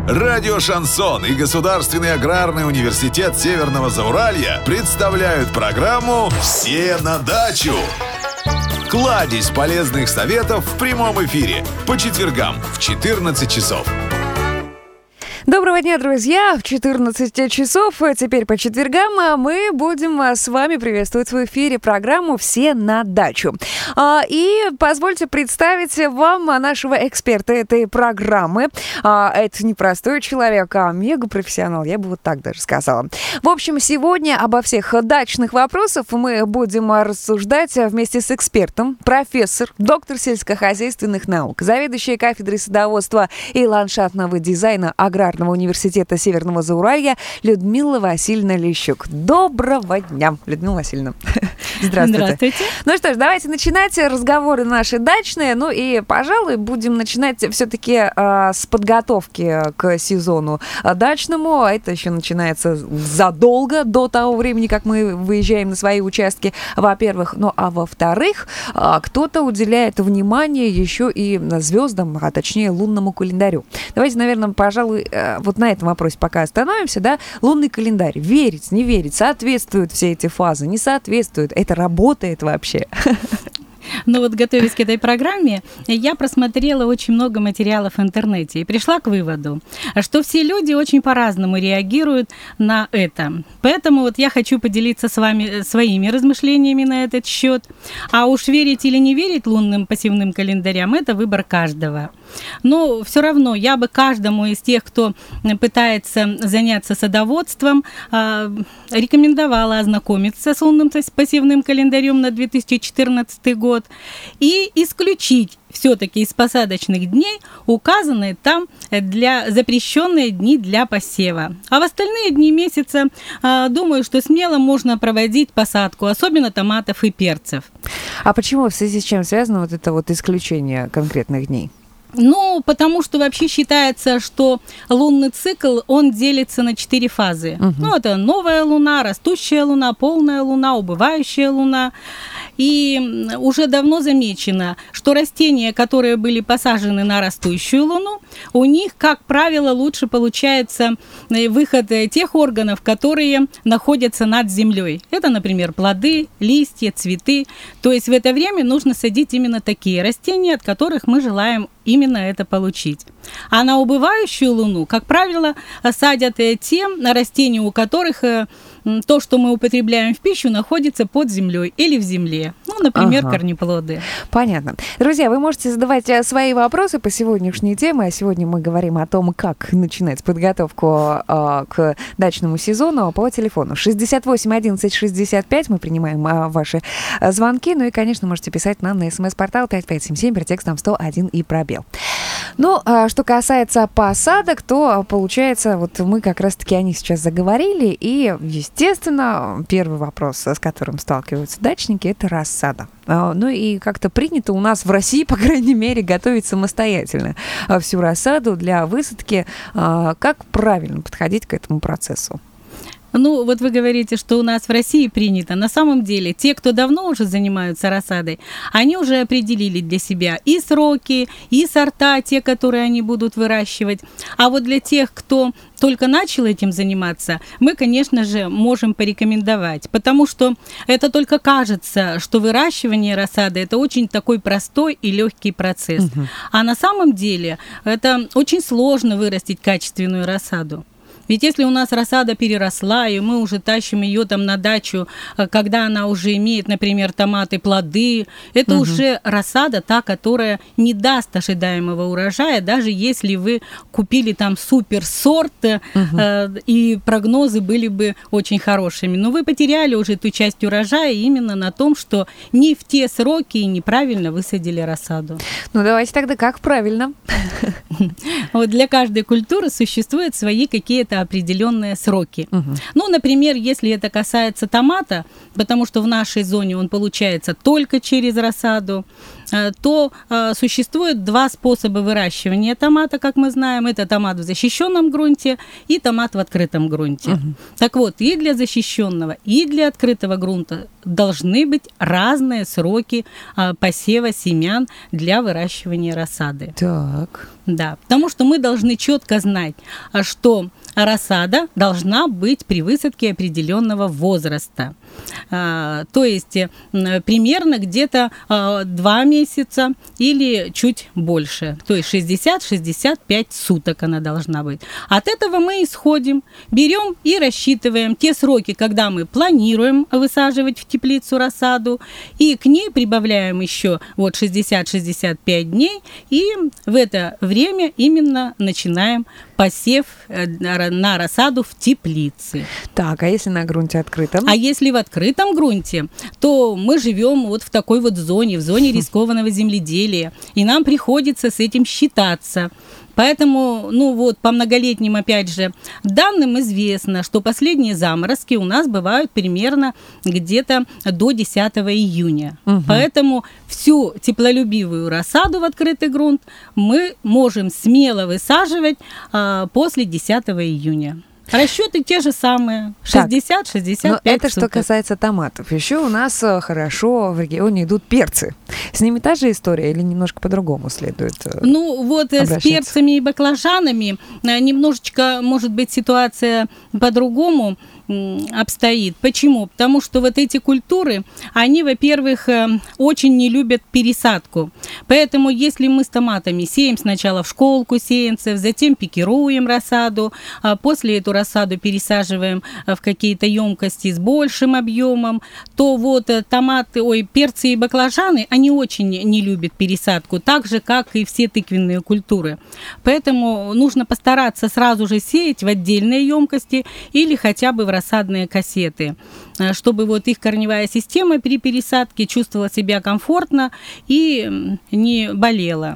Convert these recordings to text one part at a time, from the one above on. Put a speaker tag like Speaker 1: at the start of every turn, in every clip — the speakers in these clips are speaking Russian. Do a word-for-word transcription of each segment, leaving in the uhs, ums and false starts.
Speaker 1: Радио «Шансон» и Государственный аграрный университет Северного Зауралья представляют программу «Все на дачу». Кладезь полезных советов в прямом эфире по четвергам в четырнадцать часов.
Speaker 2: Доброго дня, друзья! В четырнадцать часов, теперь по четвергам, мы будем с вами приветствовать в эфире программу «Все на дачу». И позвольте представить вам нашего эксперта этой программы. Это не простой человек, а мегапрофессионал, я бы вот так даже сказала. В общем, сегодня обо всех дачных вопросах мы будем рассуждать вместе с экспертом, профессор, доктор сельскохозяйственных наук, заведующая кафедрой садоводства и ландшафтного дизайна аграрного университета Северного Зауралья Людмила Васильевна Лещук. Доброго дня, Людмила Васильевна. Здравствуйте.
Speaker 3: Здравствуйте.
Speaker 2: Ну что ж, давайте начинать разговоры наши дачные. Ну и, пожалуй, будем начинать все-таки э, с подготовки к сезону дачному. Это еще начинается задолго до того времени, как мы выезжаем на свои участки, во-первых. Ну а во-вторых, э, кто-то уделяет внимание еще и звездам, а точнее лунному календарю. Давайте, наверное, пожалуй, э, вот на этом вопросе пока остановимся, да. Лунный календарь. Верить, не верить, соответствуют все эти фазы, не соответствуют. Это работает вообще?
Speaker 3: Ну вот, готовясь к этой программе, я просмотрела очень много материалов в интернете и пришла к выводу, что все люди очень по-разному реагируют на это. Поэтому вот я хочу поделиться с вами своими размышлениями на этот счет. А уж верить или не верить лунным посевным календарям – это выбор каждого. Но все равно я бы каждому из тех, кто пытается заняться садоводством, рекомендовала ознакомиться с лунным посевным календарем на две тысячи четырнадцатый год и исключить все-таки из посадочных дней указанные там для запрещенные дни для посева. А в остальные дни месяца, думаю, что смело можно проводить посадку, особенно томатов и перцев.
Speaker 2: А почему, в связи с чем связано вот это вот исключение конкретных дней?
Speaker 3: Ну, потому что вообще считается, что лунный цикл, он делится на четыре фазы. Uh-huh. Ну, это новая луна, растущая луна, полная луна, убывающая луна. И уже давно замечено, что растения, которые были посажены на растущую луну, у них, как правило, лучше получается выход тех органов, которые находятся над землей. Это, например, плоды, листья, цветы. То есть в это время нужно садить именно такие растения, от которых мы желаем именно это получить. А на убывающую луну, как правило, садят те растения, у которых то, что мы употребляем в пищу, находится под землей или в земле. Ну, например, ага. корнеплоды.
Speaker 2: Понятно. Друзья, вы можете задавать свои вопросы по сегодняшней теме. А сегодня мы говорим о том, как начинать подготовку э, к дачному сезону по телефону шестьдесят восемь одиннадцать шестьдесят пять. Мы принимаем э, ваши звонки. Ну и, конечно, можете писать нам на смс-портал пять пять семь семь, текстом сто один и пробел. Ну, а что касается посадок, то, получается, вот мы как раз-таки о них сейчас заговорили. И, естественно, первый вопрос, с которым сталкиваются дачники, это рассада. Ну и как-то принято у нас в России, по крайней мере, готовить самостоятельно всю рассаду для высадки. Как правильно подходить к этому процессу?
Speaker 3: Ну, вот вы говорите, что у нас в России принято. На самом деле, те, кто давно уже занимаются рассадой, они уже определили для себя и сроки, и сорта, те, которые они будут выращивать. А вот для тех, кто только начал этим заниматься, мы, конечно же, можем порекомендовать, потому что это только кажется, что выращивание рассады – это очень такой простой и легкий процесс. Угу. А на самом деле это очень сложно вырастить качественную рассаду. Ведь если у нас рассада переросла, и мы уже тащим ее там на дачу, когда она уже имеет, например, томаты, плоды, это угу. уже рассада та, которая не даст ожидаемого урожая, даже если вы купили там суперсорт, угу. э, и прогнозы были бы очень хорошими. Но вы потеряли уже ту часть урожая именно на том, что не в те сроки и неправильно высадили рассаду.
Speaker 2: Ну, давайте тогда как правильно?
Speaker 3: Вот для каждой культуры существуют свои какие-то какие-то определенные сроки.
Speaker 2: Угу.
Speaker 3: Ну, например, если это касается томата, потому что в нашей зоне он получается только через рассаду, то э, существует два способа выращивания томата, как мы знаем. Это томат в защищенном грунте и томат в открытом грунте. Uh-huh. Так вот, и для защищенного, и для открытого грунта должны быть разные сроки э, посева семян для выращивания рассады.
Speaker 2: Так.
Speaker 3: Да, потому что мы должны четко знать, что рассада должна быть при высадке определенного возраста. А, то есть примерно где-то а, два месяца или чуть больше. То есть шестьдесят-шестьдесят пять суток она должна быть. От этого мы исходим, берем и рассчитываем те сроки, когда мы планируем высаживать в теплицу рассаду, и к ней прибавляем еще вот шестьдесят-шестьдесят пять дней, и в это время именно начинаем посев на рассаду в теплице.
Speaker 2: Так, а если на грунте открытом?
Speaker 3: А если в открытом грунте, то мы живем вот в такой вот зоне, в зоне рискованного земледелия, и нам приходится с этим считаться. Поэтому, ну вот, по многолетним, опять же, данным известно, что последние заморозки у нас бывают примерно где-то до десятого июня. Угу. Поэтому всю теплолюбивую рассаду в открытый грунт мы можем смело высаживать а, после десятого июня. Расчеты те же самые, шестьдесят-шестьдесят пять
Speaker 2: это
Speaker 3: суток.
Speaker 2: Что касается томатов. Еще у нас хорошо в регионе идут перцы. С ними та же история или немножко по-другому следует?
Speaker 3: Ну вот с перцами и баклажанами немножечко, может быть, ситуация по-другому обстоит. Почему? Потому что вот эти культуры, они, во-первых, очень не любят пересадку. Поэтому если мы с томатами сеем сначала в школку сеянцев, затем пикируем рассаду, а после эту рассаду пересаживаем в какие-то емкости с большим объемом, то вот томаты, ой, перцы и баклажаны, они очень не любят пересадку, так же, как и все тыквенные культуры. Поэтому нужно постараться сразу же сеять в отдельные емкости или хотя бы в рассадные кассеты, чтобы вот их корневая система при пересадке чувствовала себя комфортно и не болела.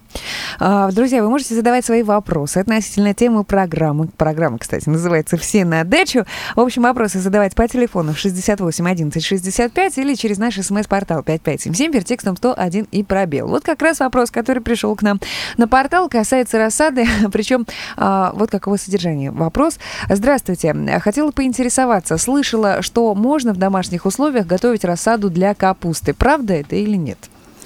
Speaker 2: Друзья, вы можете задавать свои вопросы относительно темы программы. Программа, кстати, называется «Все на дачу». В общем, вопросы задавать по телефону шестьдесят восемь одиннадцать шестьдесят пять или через наш смс-портал пять пять семь семь, текстом сто один и пробел. Вот как раз вопрос, который пришел к нам на портал, касается рассады, причем вот каково содержание. Вопрос. Здравствуйте. Хотела поинтересоваться. Слышала, что можно в домашних условиях готовить рассаду для капусты. Правда это или нет?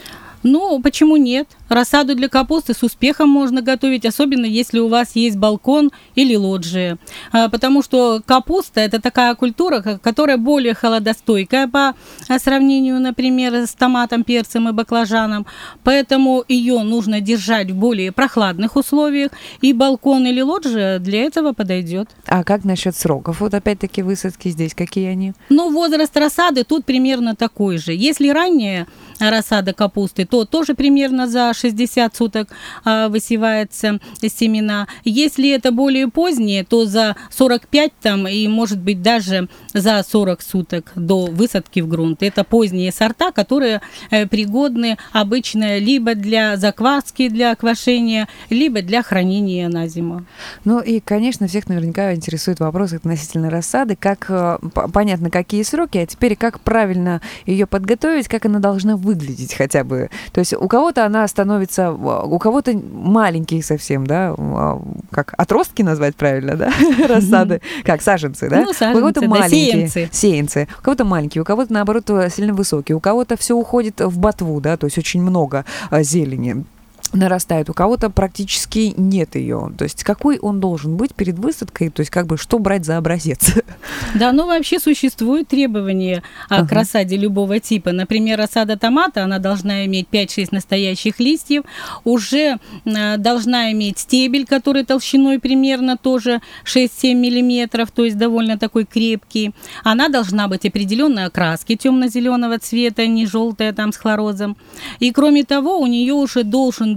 Speaker 3: Ну, почему нет? Рассаду для капусты с успехом можно готовить, особенно если у вас есть балкон или лоджия. Потому что капуста – это такая культура, которая более холодостойкая по сравнению, например, с томатом, перцем и баклажаном. Поэтому ее нужно держать в более прохладных условиях, и балкон или лоджия для этого подойдет.
Speaker 2: А как насчет сроков? Вот опять-таки высадки здесь, какие они?
Speaker 3: Ну, возраст рассады тут примерно такой же. Если ранняя рассада капусты, то тоже примерно за шестьдесят суток а, высевается семена. Если это более поздние, то за сорок пять там, и, может быть, даже за сорок суток до высадки в грунт. Это поздние сорта, которые э, пригодны обычно либо для закваски, для квашения, либо для хранения на зиму.
Speaker 2: Ну и, конечно, всех наверняка интересует вопрос относительно рассады. Как, э, понятно, какие сроки, а теперь как правильно ее подготовить, как она должна выглядеть хотя бы. То есть у кого-то она становится, у кого-то маленькие совсем, да, как отростки назвать правильно, да, рассады, как саженцы, да?
Speaker 3: Ну, саженцы,
Speaker 2: у кого-то
Speaker 3: да,
Speaker 2: маленькие,
Speaker 3: сеянцы.
Speaker 2: сеянцы, у кого-то маленькие, у кого-то, наоборот, сильно высокие, у кого-то все уходит в ботву, да, то есть очень много зелени нарастает, у кого-то практически нет ее. То есть какой он должен быть перед высадкой, то есть как бы что брать за образец?
Speaker 3: Да, ну вообще существуют требования uh-huh. к рассаде любого типа. Например, рассада томата, она должна иметь пять-шесть настоящих листьев, уже э, должна иметь стебель, который толщиной примерно тоже шесть-семь миллиметров, то есть довольно такой крепкий. Она должна быть определенной окраски темно-зеленого цвета, не желтая там с хлорозом. И кроме того, у нее уже должен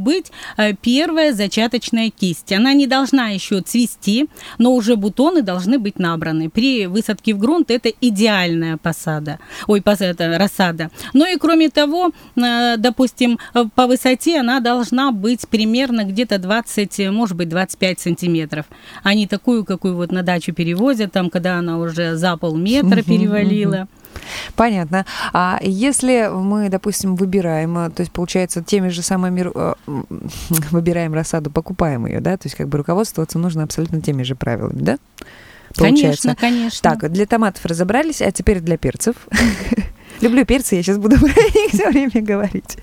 Speaker 3: быть первая зачаточная кисть. Она не должна еще цвести, но уже бутоны должны быть набраны. При высадке в грунт это идеальная посада, ой, посада, рассада. Ну и кроме того, допустим, по высоте она должна быть примерно где-то двадцать, может быть, двадцать пять сантиметров, а не такую, какую вот на дачу перевозят, там, когда она уже за полметра перевалила.
Speaker 2: Понятно. А если мы, допустим, выбираем, то есть, получается, теми же самыми выбираем рассаду, покупаем ее, да, то есть, как бы руководствоваться нужно абсолютно теми же правилами, да?
Speaker 3: Получается. Конечно, конечно.
Speaker 2: Так, для томатов разобрались, а теперь для перцев. Люблю перцы, я сейчас буду про них все время говорить.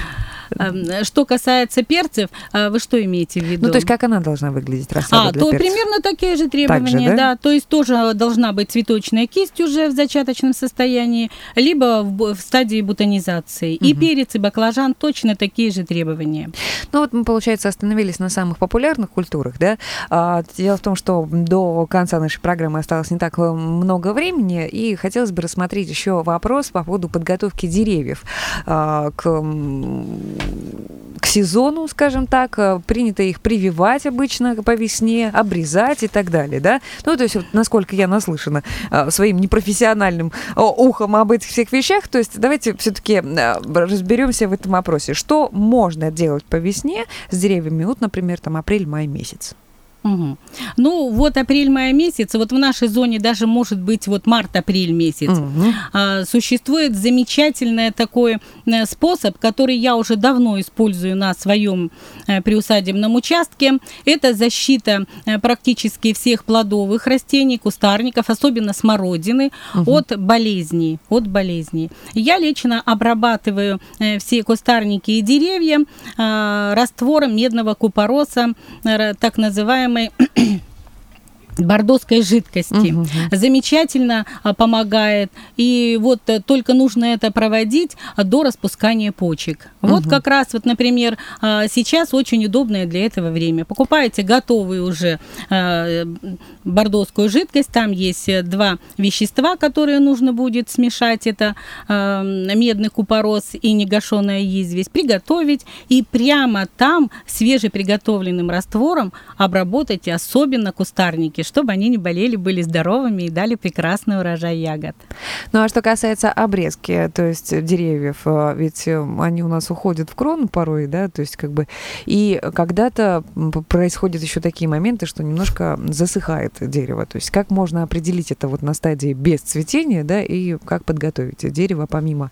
Speaker 3: Что касается перцев, вы что имеете в виду?
Speaker 2: Ну, то есть, как она должна выглядеть, рассада
Speaker 3: А,
Speaker 2: для
Speaker 3: то
Speaker 2: перцев?
Speaker 3: примерно такие же требования,
Speaker 2: Так же, да?
Speaker 3: да. То есть, тоже должна быть цветочная кисть уже в зачаточном состоянии, либо в, в стадии бутонизации. Угу. И перец, и баклажан точно такие же требования.
Speaker 2: Ну, вот мы, получается, остановились на самых популярных культурах, да? А, дело в том, что до конца нашей программы осталось не так много времени, и хотелось бы рассмотреть еще вопрос по поводу подготовки деревьев а, к к сезону, скажем так, принято их прививать обычно по весне, обрезать и так далее, да? Ну, то есть, вот, насколько я наслышана своим непрофессиональным ухом об этих всех вещах, то есть давайте все-таки разберемся в этом вопросе. Что можно делать по весне с деревьями, вот, например, там апрель-май месяц?
Speaker 3: Угу. Ну, вот апрель-май месяц, вот в нашей зоне даже может быть вот март-апрель месяц. Угу. А, существует замечательный такой способ, который я уже давно использую на своем а, приусадебном участке. Это защита а, практически всех плодовых растений, кустарников, особенно смородины, угу. от болезней, от болезней. Я лично обрабатываю а, все кустарники и деревья а, раствором медного купороса, а, так называемый бордоской жидкости. Угу. Замечательно а, помогает. И вот а, только нужно это проводить а, до распускания почек. Угу. Вот как раз, вот, например, а, сейчас очень удобное для этого время. Покупаете готовую уже а, бордоскую жидкость. Там есть два вещества, которые нужно будет смешать. Это а, медный купорос и негашенная известь. Приготовить и прямо там свежеприготовленным раствором обработать особенно кустарники, чтобы они не болели, были здоровыми и дали прекрасный урожай ягод.
Speaker 2: Ну, а что касается обрезки, то есть деревьев, ведь они у нас уходят в крону порой, да, то есть как бы, и когда-то происходят еще такие моменты, что немножко засыхает дерево, то есть как можно определить это вот на стадии без цветения, да, и как подготовить дерево помимо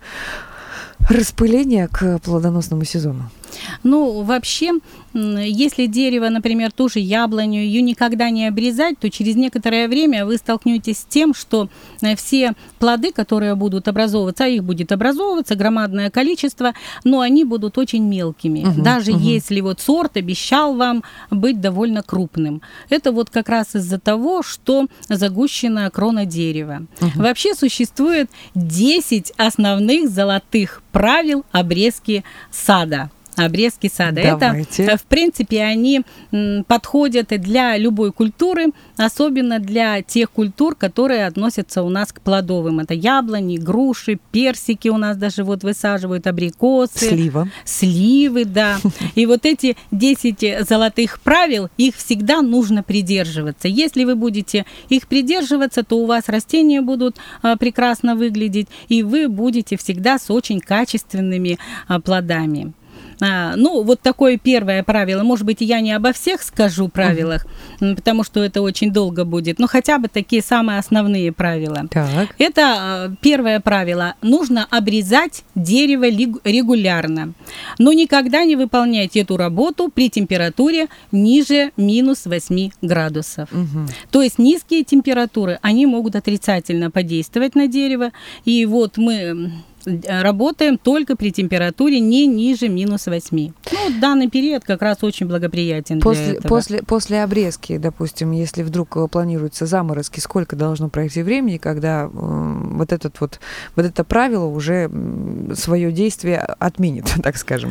Speaker 2: распыления к плодоносному сезону?
Speaker 3: Ну, вообще, если дерево, например, ту же яблоню, ее никогда не обрезать, то через некоторое время вы столкнетесь с тем, что все плоды, которые будут образовываться, а их будет образовываться громадное количество, но они будут очень мелкими, угу, даже угу. если вот сорт обещал вам быть довольно крупным. Это вот как раз из-за того, что загущена крона дерева. Угу. Вообще существует десять основных золотых правил обрезки сада. Обрезки сада.
Speaker 2: Давайте.
Speaker 3: Это, в принципе, они подходят для любой культуры, особенно для тех культур, которые относятся у нас к плодовым. Это яблони, груши, персики у нас даже вот высаживают, абрикосы.
Speaker 2: Слива.
Speaker 3: Сливы, да. И вот эти десять золотых правил, их всегда нужно придерживаться. Если вы будете их придерживаться, то у вас растения будут прекрасно выглядеть, и вы будете всегда с очень качественными плодами. А, ну, вот такое первое правило. Может быть, я не обо всех скажу правилах, uh-huh. потому что это очень долго будет, но хотя бы такие самые основные правила.
Speaker 2: Так.
Speaker 3: Это а, первое правило. Нужно обрезать дерево регулярно, но никогда не выполнять эту работу при температуре ниже минус восемь градусов. Uh-huh. То есть низкие температуры, они могут отрицательно подействовать на дерево. И вот мы работаем только при температуре не ниже минус восемь. Ну, данный период как раз очень благоприятен
Speaker 2: после,
Speaker 3: для этого.
Speaker 2: После, после обрезки, допустим, если вдруг планируются заморозки, сколько должно пройти времени, когда э, вот, этот вот, вот это правило уже свое действие отменит, так скажем?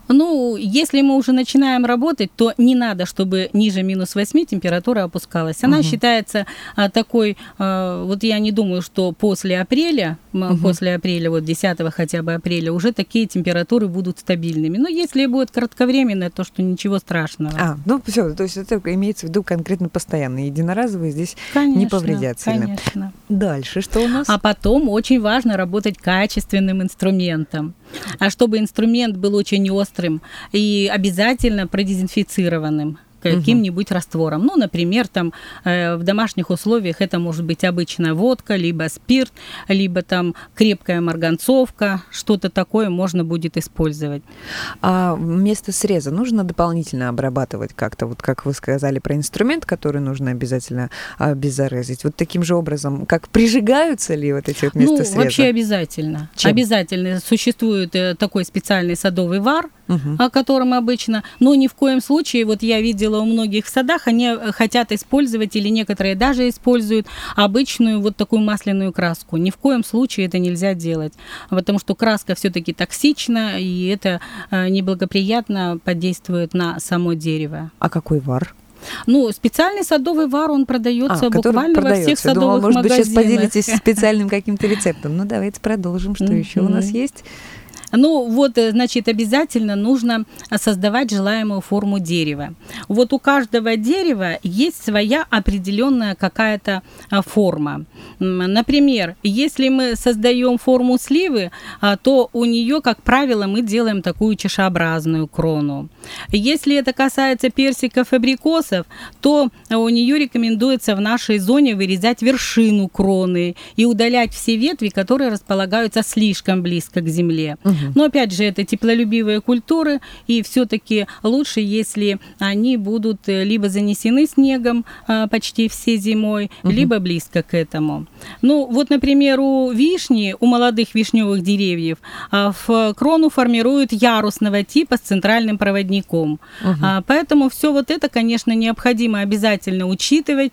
Speaker 3: Ну, если мы уже начинаем работать, то не надо, чтобы ниже минус восьми температура опускалась. Она угу. считается а, такой, а, вот я не думаю, что после апреля, угу. после апреля, вот десятого хотя бы апреля, уже такие температуры будут стабильными. Но если будет кратковременное, то что ничего страшного.
Speaker 2: А, ну все, то есть это имеется в виду конкретно постоянно. Единоразовые здесь конечно, не повредят сильно.
Speaker 3: Конечно.
Speaker 2: Дальше что у нас?
Speaker 3: А потом очень важно работать качественным инструментом. А чтобы инструмент был очень острым и обязательно продезинфицированным каким-нибудь угу. раствором. Ну, например, там э, в домашних условиях это может быть обычная водка, либо спирт, либо там крепкая марганцовка, что-то такое можно будет использовать.
Speaker 2: А место среза нужно дополнительно обрабатывать как-то, вот как вы сказали про инструмент, который нужно обязательно обеззаразить. Вот таким же образом, как прижигаются ли вот эти вот места
Speaker 3: ну,
Speaker 2: среза?
Speaker 3: Ну, вообще обязательно. Чем? Обязательно. Существует такой специальный садовый вар, угу. о котором обычно, но ни в коем случае, вот я видела у многих в садах, они хотят использовать, или некоторые даже используют обычную вот такую масляную краску. Ни в коем случае это нельзя делать, потому что краска все-таки токсична, и это неблагоприятно подействует на само дерево.
Speaker 2: А какой вар?
Speaker 3: Ну, специальный садовый вар, он продается а, буквально продается. во всех садовых
Speaker 2: Думала, может
Speaker 3: магазинах.
Speaker 2: Может быть, сейчас поделитесь специальным каким-то рецептом. Ну, давайте продолжим. Что mm-hmm. еще у нас есть?
Speaker 3: Ну, вот, значит, обязательно нужно создавать желаемую форму дерева. Вот у каждого дерева есть своя определенная какая-то форма. Например, если мы создаем форму сливы, то у нее, как правило, мы делаем такую чашеобразную крону. Если это касается персиков и абрикосов, то у нее рекомендуется в нашей зоне вырезать вершину кроны и удалять все ветви, которые располагаются слишком близко к земле. Угу. Но опять же, это теплолюбивые культуры, и все-таки лучше, если они будут либо занесены снегом а, почти все зимой, угу. либо близко к этому. Ну, вот, например, у вишни, у молодых вишневых деревьев, а, в крону формируют ярусного типа с центральным проводником. Угу. А, поэтому все вот это, конечно, необходимо обязательно учитывать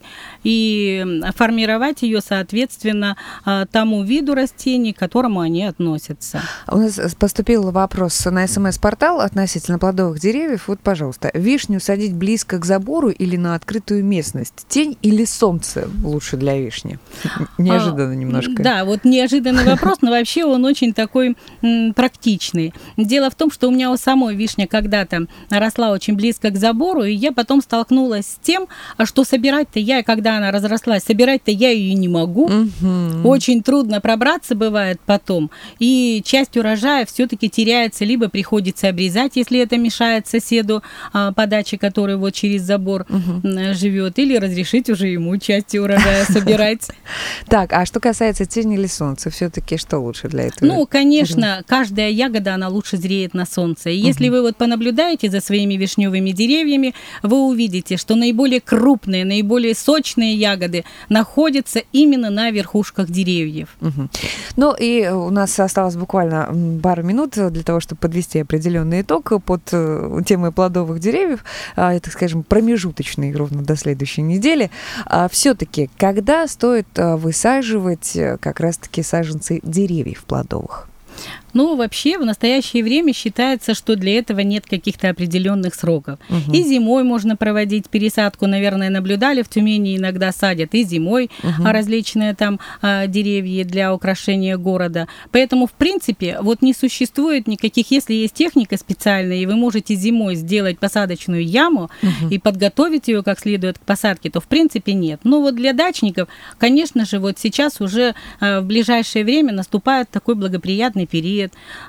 Speaker 3: и формировать ее, соответственно, а, тому виду растений, к которому они относятся.
Speaker 2: У нас поступил вопрос на СМС-портал относительно плодовых деревьев. Вот, пожалуйста, вишню садить близко к забору или на открытую местность? Тень или солнце лучше для вишни? Неожиданно немножко.
Speaker 3: Да, вот неожиданный вопрос, но вообще он очень такой м, практичный. Дело в том, что у меня у самой вишня когда-то росла очень близко к забору, и я потом столкнулась с тем, что собирать-то я, когда она разрослась, собирать-то я ее не могу. Угу. Очень трудно пробраться бывает потом, и часть урожая все-таки теряется, либо приходится обрезать, если это мешает соседу а, по даче, который вот через забор угу. живет, или разрешить уже ему части урожая собирать.
Speaker 2: Так, а что касается тени или солнца, все-таки что лучше для этого?
Speaker 3: Ну, конечно, каждая ягода, она лучше зреет на солнце. И если вы вот понаблюдаете за своими вишневыми деревьями, вы увидите, что наиболее крупные, наиболее сочные ягоды находятся именно на верхушках деревьев.
Speaker 2: Угу. Ну, и у нас осталось буквально пару минут для того, чтобы подвести определенный итог под темой плодовых деревьев, это, скажем, промежуточный ровно до следующей недели. Все-таки, когда стоит высаживать как раз-таки саженцы деревьев плодовых?
Speaker 3: Ну, вообще, в настоящее время считается, что для этого нет каких-то определенных сроков. Угу. И зимой можно проводить пересадку, наверное, наблюдали, в Тюмени иногда садят и зимой угу. различные там а, деревья для украшения города. Поэтому, в принципе, вот не существует никаких, если есть техника специальная, и вы можете зимой сделать посадочную яму угу. и подготовить ее как следует к посадке, то, в принципе, нет. Но вот для дачников, конечно же, вот сейчас уже а, в ближайшее время наступает такой благоприятный период,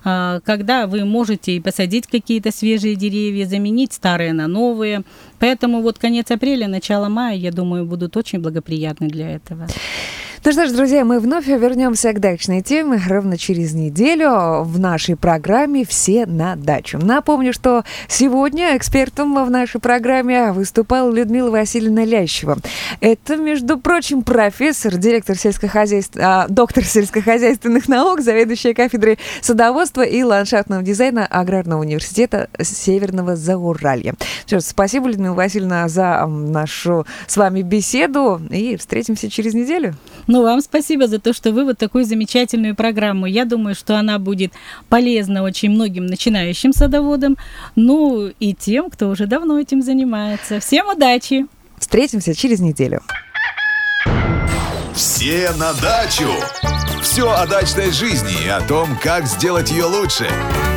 Speaker 3: когда вы можете и посадить какие-то свежие деревья, заменить старые на новые. Поэтому вот конец апреля, начало мая, я думаю, будут очень благоприятны для этого.
Speaker 2: Ну что ж, друзья, мы вновь вернемся к дачной теме ровно через неделю в нашей программе «Все на дачу». Напомню, что сегодня экспертом в нашей программе выступала Людмила Васильевна Лящева. Это, между прочим, профессор, директор сельскохозяйства, доктор сельскохозяйственных наук, заведующая кафедрой садоводства и ландшафтного дизайна Аграрного университета Северного Зауралья. Что ж, спасибо, Людмила Васильевна, за нашу с вами беседу, и встретимся через неделю.
Speaker 3: Ну, вам спасибо за то, что вы вот такую замечательную программу. Я думаю, что она будет полезна очень многим начинающим садоводам, ну и тем, кто уже давно этим занимается. Всем удачи!
Speaker 2: Встретимся через неделю.
Speaker 1: Все на дачу! Все о дачной жизни и о том, как сделать ее лучше.